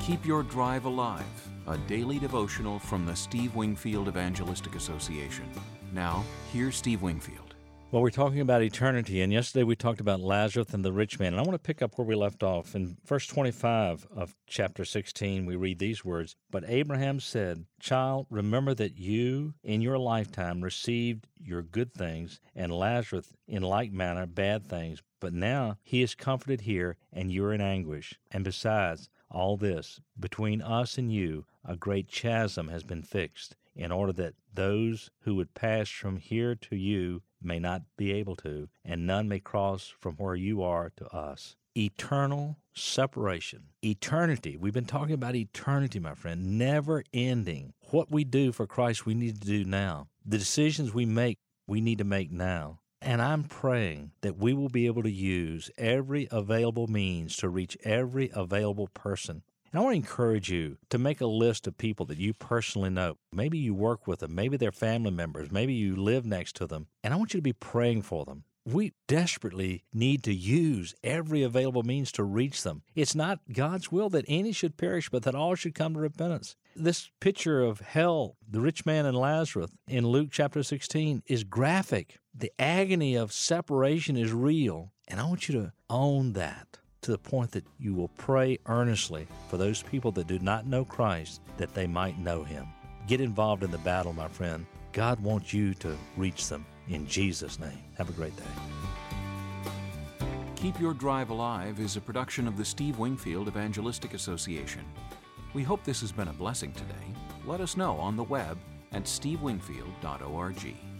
Keep Your Drive Alive, a daily devotional from the Steve Wingfield Evangelistic Association. Now, here's Steve Wingfield. Well, we're talking about eternity, and yesterday we talked about Lazarus and the rich man. And I want to pick up where we left off. In verse 25 of chapter 16, we read these words, "But Abraham said, 'Child, remember that you in your lifetime received your good things, and Lazarus in like manner bad things. But now he is comforted here, and you are in anguish. And besides all this, between us and you, a great chasm has been fixed, in order that those who would pass from here to you may not be able to, and none may cross from where you are to us.'" Eternal separation. Eternity. We've been talking about eternity, my friend, never ending. What we do for Christ, we need to do now. The decisions we make, we need to make now. And I'm praying that we will be able to use every available means to reach every available person. And I want to encourage you to make a list of people that you personally know. Maybe you work with them, maybe they're family members, maybe you live next to them. And I want you to be praying for them. We desperately need to use every available means to reach them. It's not God's will that any should perish, but that all should come to repentance. This picture of hell, the rich man and Lazarus in Luke chapter 16 is graphic. The agony of separation is real. And I want you to own that to the point that you will pray earnestly for those people that do not know Christ, that they might know Him. Get involved in the battle, my friend. God wants you to reach them. In Jesus' name, have a great day. Keep Your Drive Alive is a production of the Steve Wingfield Evangelistic Association. We hope this has been a blessing today. Let us know on the web at stevewingfield.org.